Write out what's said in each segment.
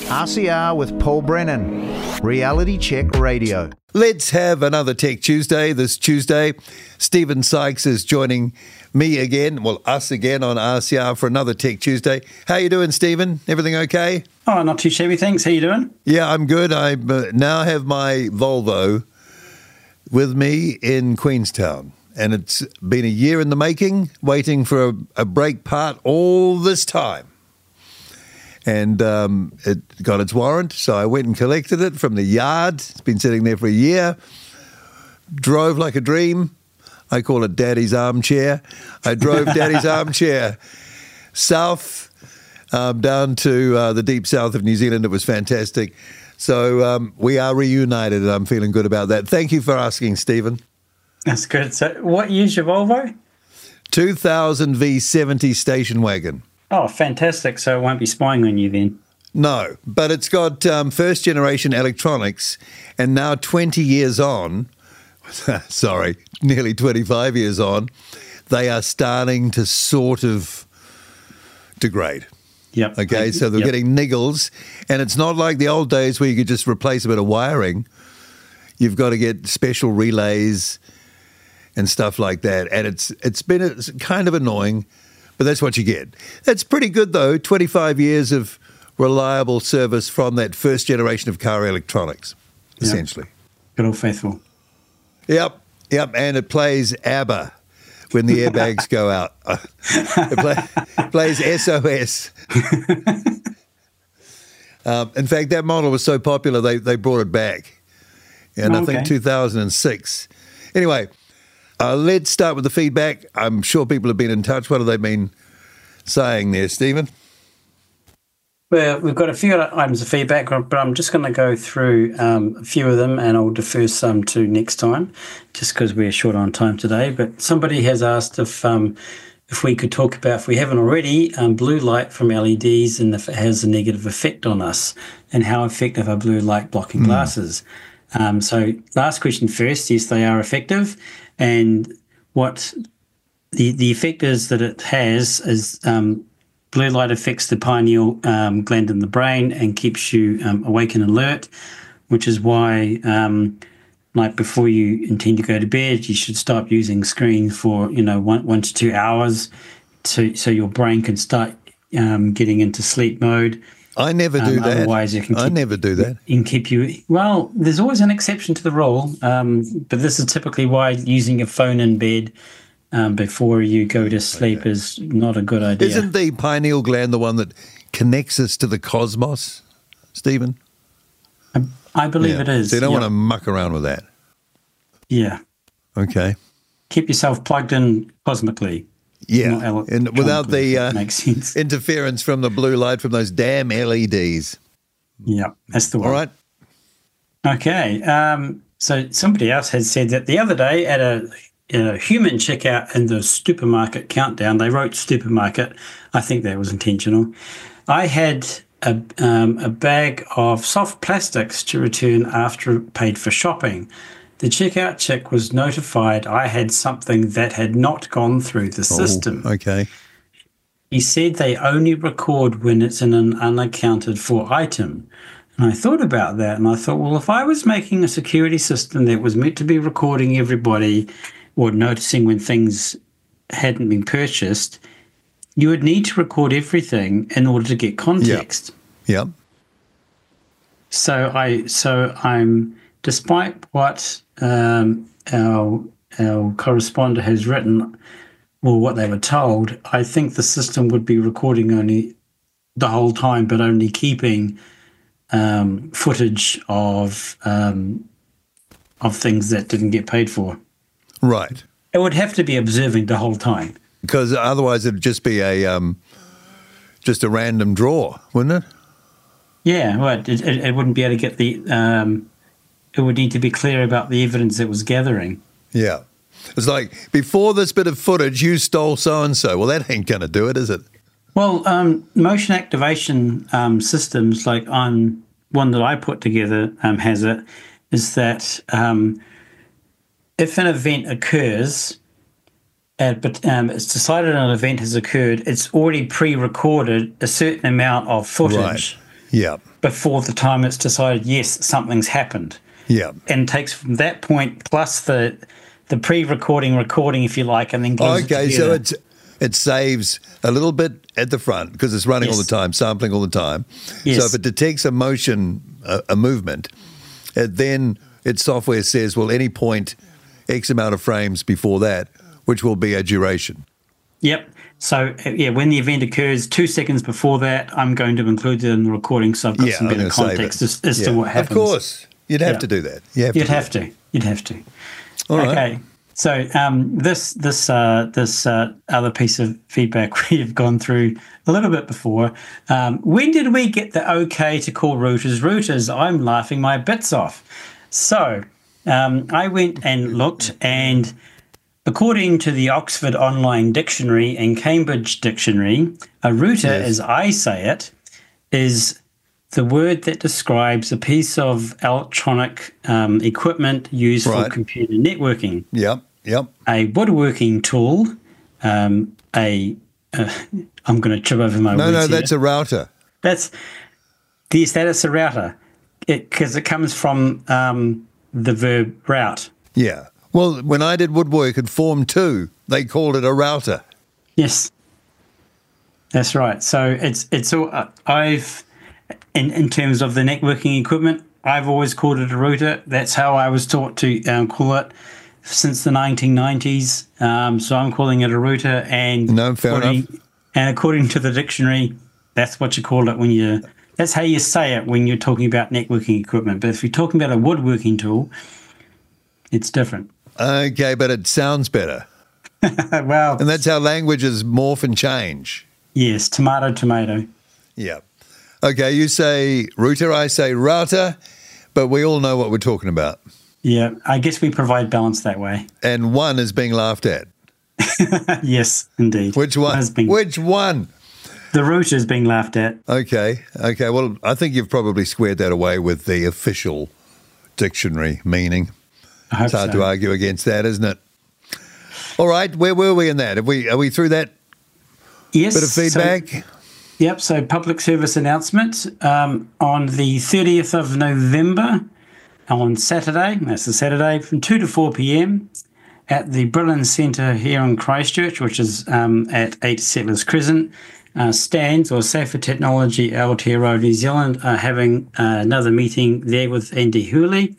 RCR with Paul Brennan, Reality Check Radio. Let's have another Tech Tuesday this Tuesday. Stephen Sykes is joining me again, us again on RCR for another Tech Tuesday. How you doing, Stephen? Everything okay? Oh, not too shabby, thanks. How you doing? Yeah, I'm good. I now have my Volvo with me in Queenstown, and it's been a year in the making, waiting for a brake part all this time. And it got its warrant, so I went and collected it from the yard. It's been sitting there for a year. Drove like a dream. I call it Daddy's armchair. I drove Daddy's armchair south, down to the deep south of New Zealand. It was fantastic. So we are reunited, and I'm feeling good about that. Thank you for asking, Stephen. That's good. So what year's your Volvo? 2000 V70 station wagon. Oh, fantastic. So it won't be spying on you then? No, but it's got first-generation electronics, and now 20 years on, nearly 25 years on, they are starting to sort of degrade. Yep. Okay, so they're getting niggles, and it's not like the old days where you could just replace a bit of wiring. You've got to get special relays and stuff like that, and it's kind of annoying. But that's what you get. That's pretty good, though, 25 years of reliable service from that first generation of car electronics, essentially. Good old faithful. Yep, and it plays ABBA when the airbags go out. It plays SOS. In fact, that model was so popular, they brought it back in, I think, 2006. Anyway, let's start with the feedback. I'm sure people have been in touch. What have they been saying there, Stephen? Well, we've got a few items of feedback, but I'm just going to go through a few of them, and I'll defer some to next time, just because we're short on time today. But somebody has asked if we could talk about, if we haven't already, blue light from LEDs and if it has a negative effect on us, and how effective are blue light blocking glasses. So last question first, yes, they are effective. And what the effect is that it has is blue light affects the pineal gland in the brain and keeps you awake and alert, which is why, like before you intend to go to bed, you should stop using screens for 1 to 2 hours, so your brain can start getting into sleep mode. I never do that. Otherwise, it can never do that. It can keep you. Well, there's always an exception to the rule, but this is typically why using your phone in bed before you go to sleep is not a good idea. Isn't the pineal gland the one that connects us to the cosmos, Stephen? I believe it is. So you don't want to muck around with that. Yeah. Okay. Keep yourself plugged in cosmically. Yeah, and without the makes sense. interference from the blue light from those damn LEDs. Yeah, that's the one. All right. Okay. So somebody else had said that the other day at a human checkout in the supermarket countdown, they wrote supermarket. I think that was intentional. I had a bag of soft plastics to return after paid for shopping. The checkout chick was notified I had something that had not gone through the system. Okay. He said they only record when it's in an unaccounted for item. And I thought about that, and I thought, well, if I was making a security system that was meant to be recording everybody or noticing when things hadn't been purchased, you would need to record everything in order to get context. Yeah. So I'm, despite what our correspondent has written, or what they were told, I think the system would be recording only the whole time, but only keeping footage of things that didn't get paid for. Right. It would have to be observing the whole time, because otherwise it'd just be just a random draw, wouldn't it? Yeah, well, it wouldn't be able to get the. It would need to be clear about the evidence it was gathering. Yeah. It's like, before this bit of footage, you stole so-and-so. Well, that ain't going to do it, is it? Well, motion activation systems, like on one that I put together has it, is that if an event occurs, but it's decided an event has occurred, it's already pre-recorded a certain amount of footage Yeah. before the time it's decided, yes, something's happened. Yeah. And it takes from that point plus the pre-recording, if you like, and then glues Okay, it so together. it saves a little bit at the front because it's running all Yes. the time, sampling all the time. Yes. So if it detects a motion, a movement, then its software says, well, any point X amount of frames before that, which will be a duration. Yep. So, when the event occurs 2 seconds before that, I'm going to include it in the recording so I've got some I'm better gonna save context it. as to what happens. Of course. You'd have Yeah. to do that. You'd have to. All right. Okay. So this other piece of feedback we've gone through a little bit before. When did we get the okay to call routers routers? I'm laughing my bits off. So I went and looked, and according to the Oxford Online Dictionary and Cambridge Dictionary, a router, as I say it, is the word that describes a piece of electronic equipment used for computer networking. Yep. A woodworking tool, I'm going to trip over my words No, here. that's a router. That is a router, because it comes from the verb route. Yeah. Well, when I did woodwork at Form 2, they called it a router. Yes, that's right. So it's all I've in terms of the networking equipment, I've always called it a router. That's how I was taught to call it since the 1990s. So I'm calling it a router, and fair enough. And according to the dictionary, that's what you call it that's how you say it when you're talking about networking equipment. But if you're talking about a woodworking tool, it's different. Okay, but it sounds better. Well, And that's how languages morph and change. yes, tomato. Yeah. Okay, you say router, I say router, but we all know what we're talking about. Yeah, I guess we provide balance that way. And one is being laughed at. Yes, indeed. Which one? Which one? The router is being laughed at. Okay. Well, I think you've probably squared that away with the official dictionary meaning. I hope It's hard so. to argue against that, isn't it? All right, where were we in that? Are we through that Yes. bit of feedback? So public service announcement on the 30th of November on Saturday, that's the Saturday, from 2 to 4 p.m. at the Brillen Centre here in Christchurch, which is at 8 Settlers Crescent. Stands or Safer Technology Aotearoa New Zealand are having another meeting there with Andy Hurley.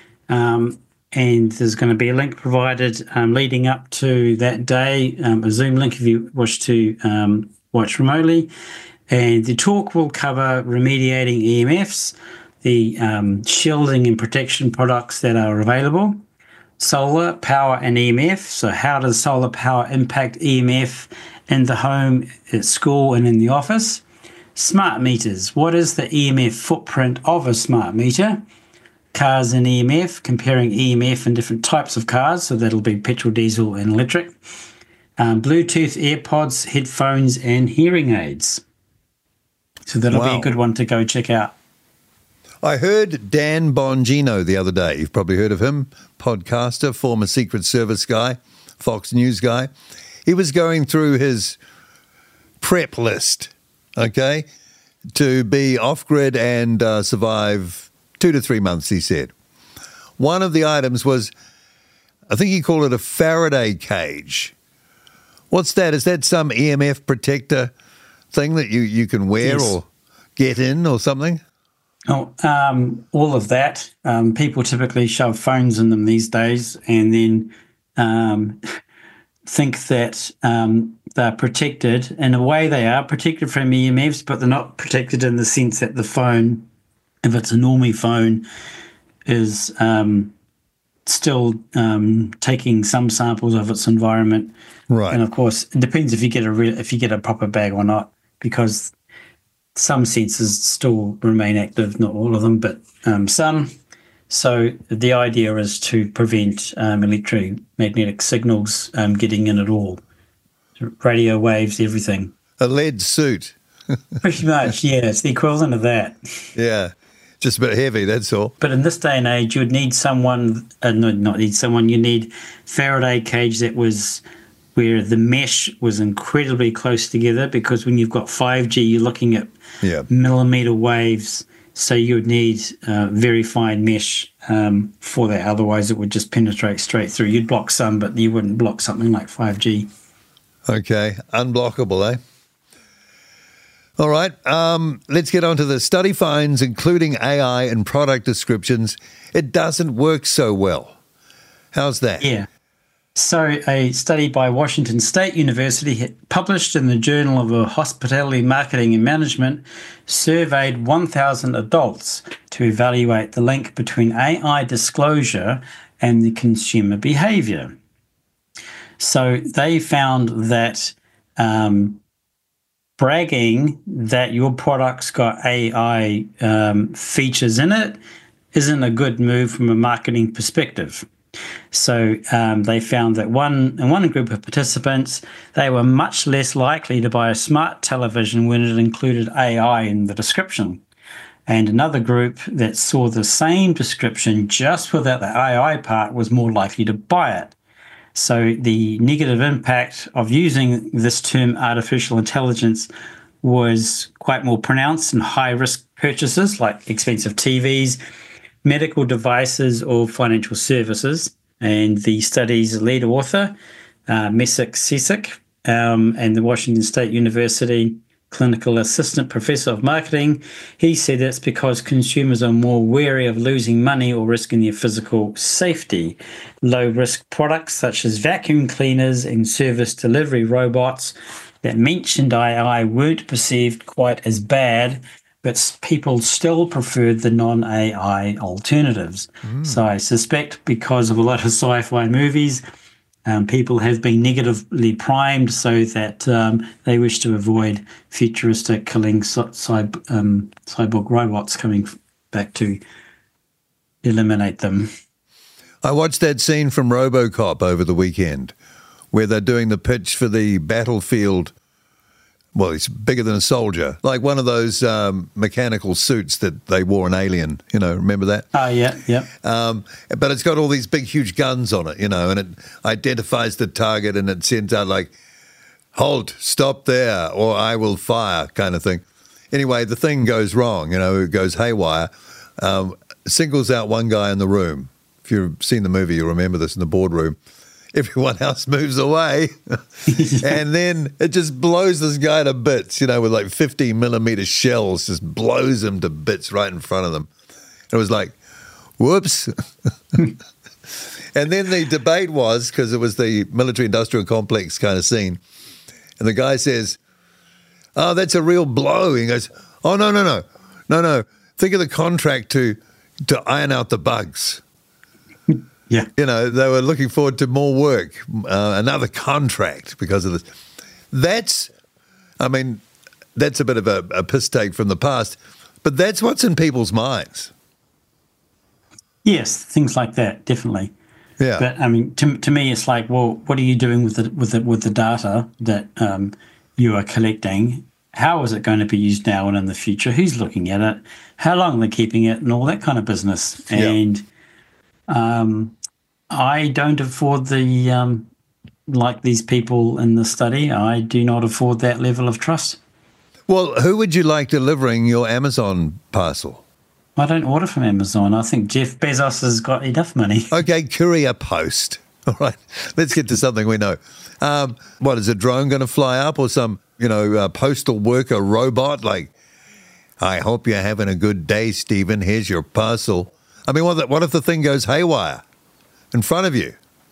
And there's going to be a link provided leading up to that day, a Zoom link if you wish to watch remotely. And the talk will cover remediating EMFs, the shielding and protection products that are available, solar power and EMF. So how does solar power impact EMF in the home, at school, and in the office? Smart meters. What is the EMF footprint of a smart meter? Cars and EMF, comparing EMF in different types of cars. So that'll be petrol, diesel, and electric. Bluetooth, AirPods, headphones, and hearing aids. So that'll be a good one to go check out. I heard Dan Bongino the other day. You've probably heard of him, podcaster, former Secret Service guy, Fox News guy. He was going through his prep list, okay, to be off-grid and survive 2 to 3 months, he said. One of the items was, I think he called it a Faraday cage. What's that? Is that some EMF protector thing that you can wear or get in or something? Oh, all of that. People typically shove phones in them these days and then think that they're protected. In a way, they are protected from EMFs, but they're not protected in the sense that the phone, if it's a normie phone, is still taking some samples of its environment. Right. And of course, it depends if you get a proper bag or not, because some sensors still remain active, not all of them, but some. So the idea is to prevent electromagnetic signals getting in at all. Radio waves, everything. A lead suit. Pretty much, yeah. It's the equivalent of that. Yeah. Just a bit heavy, that's all. But in this day and age, you'd need someone, you need Faraday cage that was where the mesh was incredibly close together, because when you've got 5G, you're looking at millimeter waves, so you would need very fine mesh for that. Otherwise, it would just penetrate straight through. You'd block some, but you wouldn't block something like 5G. Okay, unblockable, eh? All right, let's get on to the study finds, including AI and product descriptions. It doesn't work so well. How's that? Yeah. So a study by Washington State University published in the Journal of Hospitality Marketing and Management surveyed 1,000 adults to evaluate the link between AI disclosure and the consumer behavior. So they found that bragging that your product's got AI features in it isn't a good move from a marketing perspective. So they found that in one group of participants, they were much less likely to buy a smart television when it included AI in the description. And another group that saw the same description just without the AI part was more likely to buy it. So the negative impact of using this term artificial intelligence was quite more pronounced in high-risk purchases like expensive TVs, medical devices, or financial services. And the study's lead author, Meshach Sisek, and the Washington State University clinical assistant professor of marketing, he said it's because consumers are more wary of losing money or risking their physical safety. Low-risk products such as vacuum cleaners and service delivery robots that mentioned AI weren't perceived quite as bad, but people still preferred the non-AI alternatives. So I suspect because of a lot of sci-fi movies, people have been negatively primed so that they wish to avoid futuristic killing cyborg robots coming back to eliminate them. I watched that scene from RoboCop over the weekend where they're doing the pitch for the battlefield. Well, he's bigger than a soldier, like one of those mechanical suits that they wore in Alien, remember that? Oh, yeah. But it's got all these big, huge guns on it, and it identifies the target and it sends out like, halt, stop there, or I will fire kind of thing. Anyway, the thing goes wrong, it goes haywire, singles out one guy in the room. If you've seen the movie, you'll remember this in the boardroom. Everyone else moves away, and then it just blows this guy to bits, with like 50-millimeter shells, just blows him to bits right in front of them. It was like, whoops. And then the debate was, because it was the military-industrial complex kind of scene, and the guy says, oh, that's a real blow. He goes, oh, no. Think of the contract to iron out the bugs. Yeah. They were looking forward to more work, another contract because of this. That's a bit of a piss take from the past, but that's what's in people's minds. Yes, things like that, definitely. Yeah. But to me, it's like, well, what are you doing with the data that you are collecting? How is it going to be used now and in the future? Who's looking at it? How long they're keeping it, and all that kind of business. And I don't afford the like these people in the study. I do not afford that level of trust. Well, who would you like delivering your Amazon parcel? I don't order from Amazon. I think Jeff Bezos has got enough money. Okay, courier post. All right, let's get to something we know. What, is a drone going to fly up, or some, postal worker robot? Like, I hope you're having a good day, Stephen. Here's your parcel. What if the thing goes haywire in front of you?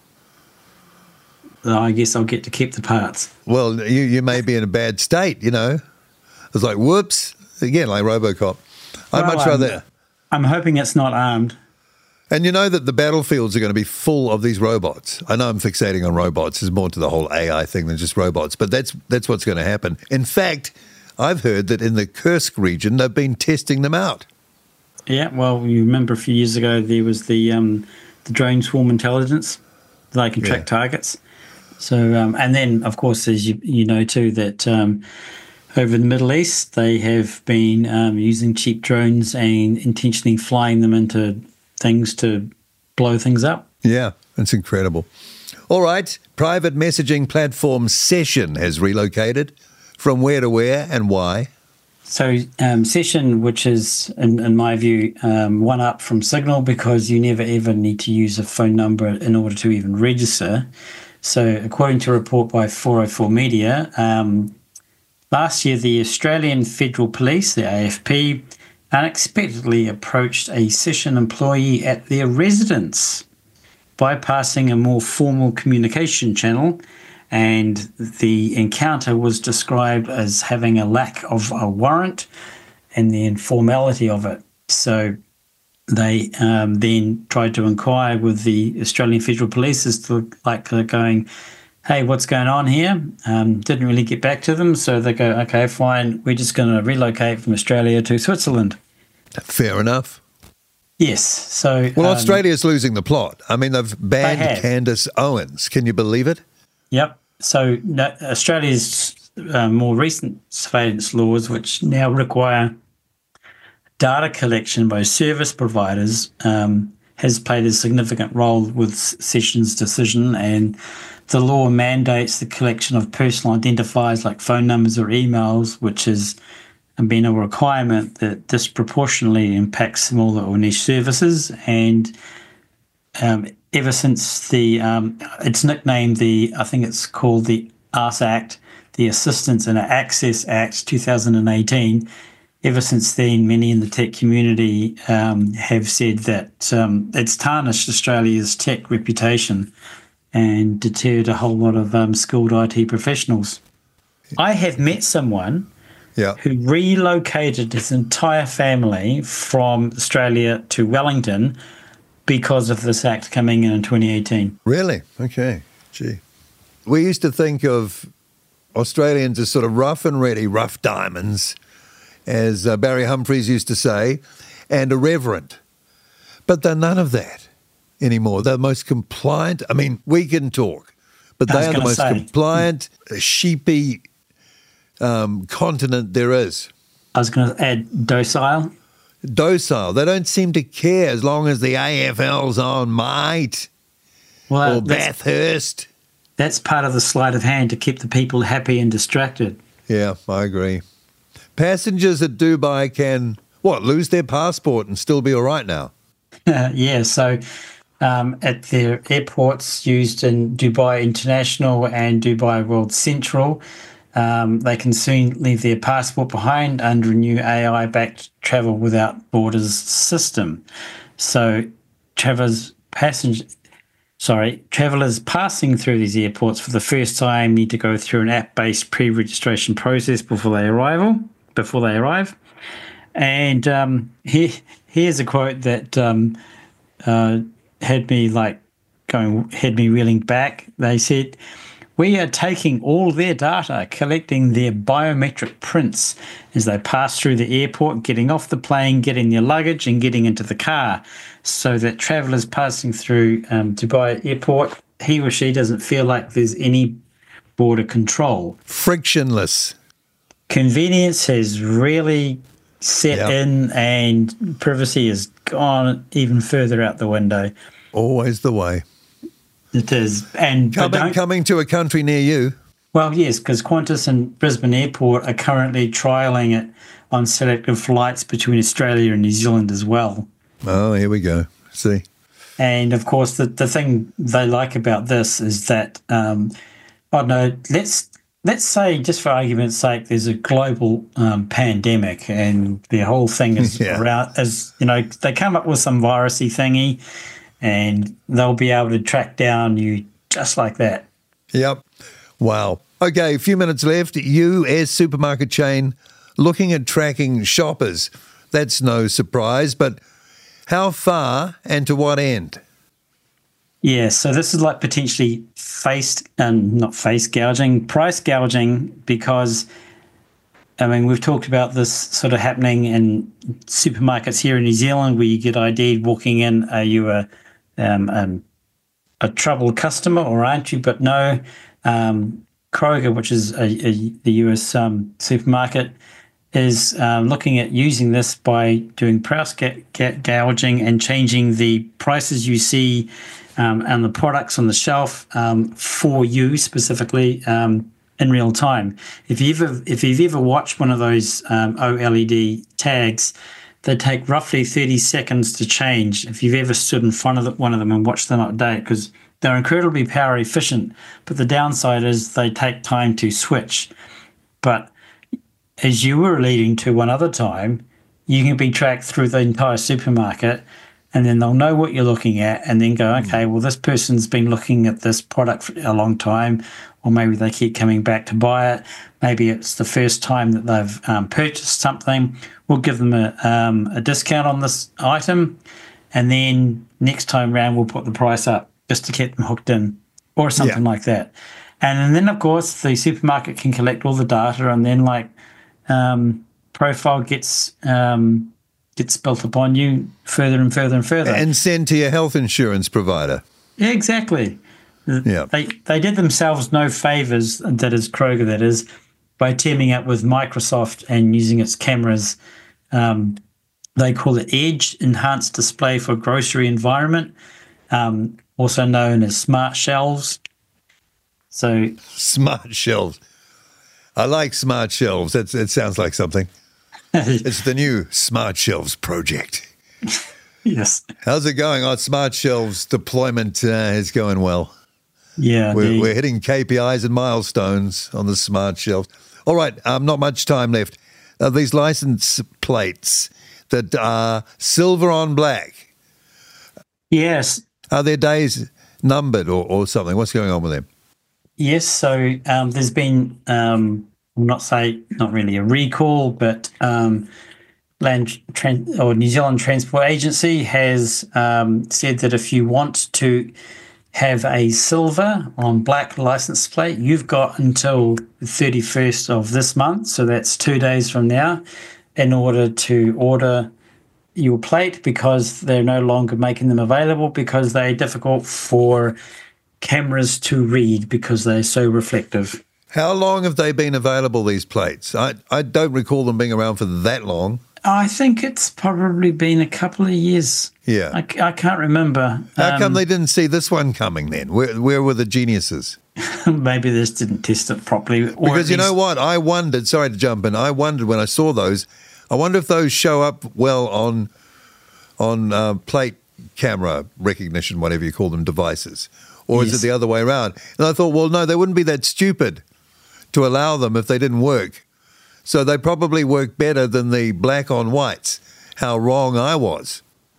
I guess I'll get to keep the parts. Well, you may be in a bad state, It's like, whoops, again, like RoboCop. I'd much rather... I'm hoping it's not armed. And you know that the battlefields are going to be full of these robots. I know I'm fixating on robots. There's more to the whole AI thing than just robots, but that's what's going to happen. In fact, I've heard that in the Kursk region, they've been testing them out. Yeah, well, you remember a few years ago there was the drone swarm intelligence. They can track targets. So, and then, of course, as you know too, that over in the Middle East, they have been using cheap drones and intentionally flying them into things to blow things up. Yeah, it's incredible. All right, private messaging platform Session has relocated. From where to where and why? So Session, which is, in my view, one up from Signal, because you never ever need to use a phone number in order to even register. So according to a report by 404 Media, last year the Australian Federal Police, the AFP, unexpectedly approached a Session employee at their residence, bypassing a more formal communication channel, and the encounter was described as having a lack of a warrant and the informality of it. So they then tried to inquire with the Australian Federal Police as to going, hey, what's going on here? Didn't really get back to them, so they go, okay, fine, we're just going to relocate from Australia to Switzerland. Fair enough. Yes. So well, Australia's losing the plot. I mean, they've banned Candace Owens. Can you believe it? Yep. So Australia's more recent surveillance laws, which now require data collection by service providers, has played a significant role with Session's decision, and the law mandates the collection of personal identifiers like phone numbers or emails, which has been a requirement that disproportionately impacts smaller or niche services. And ever since it's nicknamed I think it's called the ARS Act, the Assistance and Access Act 2018, ever since then, many in the tech community have said that it's tarnished Australia's tech reputation and deterred a whole lot of skilled IT professionals. I have met someone who relocated his entire family from Australia to Wellington because of this act coming in 2018. Really? Okay. Gee. We used to think of Australians as sort of rough and ready, rough diamonds, as Barry Humphries used to say, and irreverent. But they're none of that anymore. They're the most compliant. I mean, we can talk, but they are the most compliant, sheepy continent there is. I was going to add docile. Docile. They don't seem to care as long as the AFL's on, mate. Well, or Bathurst. That's part of the sleight of hand to keep the people happy and distracted. Yeah, I agree. Passengers at Dubai can, lose their passport and still be all right now? Yeah, so at their airports used in Dubai International and Dubai World Central, they can soon leave their passport behind under a new AI-backed travel without borders system. So travellers passing through these airports for the first time need to go through an app-based pre-registration process before they arrive. And here's a quote that had me reeling back. They said, "We are taking all their data, collecting their biometric prints as they pass through the airport, getting off the plane, getting their luggage and getting into the car, so that travellers passing through Dubai Airport, he or she doesn't feel like there's any border control." Frictionless. Convenience has really set in, and privacy has gone even further out the window. Always the way. It is. And coming to a country near you. Well, yes, because Qantas and Brisbane Airport are currently trialling it on selective flights between Australia and New Zealand as well. Oh, here we go. See. And, of course, the thing they like about this is that, let's say, just for argument's sake, there's a global pandemic and the whole thing is around, they come up with some virusy thingy and they'll be able to track down you just like that. Yep. Wow. Okay, a few minutes left. US supermarket chain looking at tracking shoppers. That's no surprise, but how far and to what end? Yeah, so this is like potentially price gouging, because, we've talked about this sort of happening in supermarkets here in New Zealand where you get ID'd walking in. Are you a troubled customer or aren't you? But no, Kroger, which is the US supermarket, is looking at using this by doing price gouging and changing the prices you see and the products on the shelf for you specifically in real time. If you've ever watched one of those OLED tags, they take roughly 30 seconds to change. If you've ever stood in front of one of them and watched them update, because they're incredibly power efficient, but the downside is they take time to switch. But as you were leading to one other time, you can be tracked through the entire supermarket, and then they'll know what you're looking at and then go, okay, well, this person's been looking at this product for a long time, or maybe they keep coming back to buy it. Maybe it's the first time that they've purchased something. We'll give them a discount on this item, and then next time round we'll put the price up just to get them hooked in, or something like that. And then, of course, the supermarket can collect all the data, and then profile gets built upon you further and further and further. And send to your health insurance provider. Yeah, exactly. Yeah. They did themselves no favours, that is Kroger, that is, by teaming up with Microsoft and using its cameras. They call it Edge, Enhanced Display for Grocery Environment, also known as Smart Shelves. So Smart Shelves. I like Smart Shelves. It sounds like something. It's the new Smart Shelves project. Yes. How's it going? Our Smart Shelves deployment is going well. Yeah. We're hitting KPIs and milestones on the Smart Shelves. All right, not much time left. These license plates that are silver on black. Yes. Are their days numbered or something? What's going on with them? Yes, so there's been, not really a recall, but New Zealand Transport Agency has said that if you want to have a silver on black license plate, you've got until the 31st of this month, so that's 2 days from now, in order to order your plate, because they're no longer making them available because they're difficult for cameras to read because they're so reflective. How long have they been available, these plates? I don't recall them being around for that long. I think it's probably been a couple of years. Yeah. I can't remember. How come they didn't see this one coming then? Where were the geniuses? Maybe they just didn't test it properly. Because you know what? I wondered, sorry to jump in, I wondered when I saw those, I wonder if those show up well on plate camera recognition, whatever you call them, devices. Or is it the other way around? And I thought, well, no, they wouldn't be that stupid to allow them if they didn't work. So they probably work better than the black on whites. How wrong I was.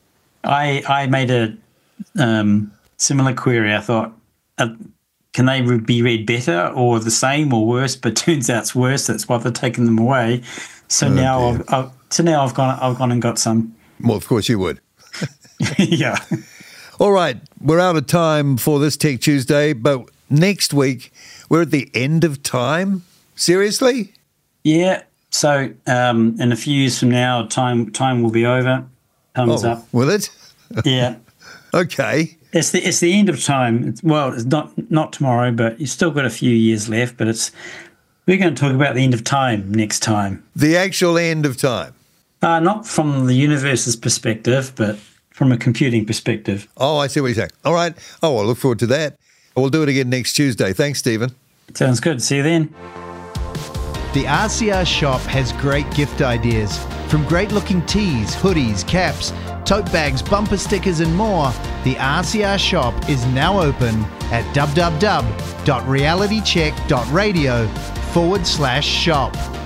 I made a similar query. I thought, can they be read better or the same or worse? But turns out it's worse. That's why they're taking them away. So now I've gone and got some. Well, of course you would. Yeah. All right, we're out of time for this Tech Tuesday, but next week we're at the end of time. Seriously? Yeah. So in a few years from now, time will be over. Thumbs up. Will it? Yeah. Okay. It's the end of time. It's not tomorrow, but you've still got a few years left. But we're going to talk about the end of time next time. The actual end of time. Not from the universe's perspective, but from a computing perspective. Oh, I see what you're saying. All right. Oh, I look forward to that. We'll do it again next Tuesday. Thanks, Stephen. Sounds good. See you then. The RCR shop has great gift ideas. From great-looking tees, hoodies, caps, tote bags, bumper stickers and more, the RCR shop is now open at www.realitycheck.radio/shop.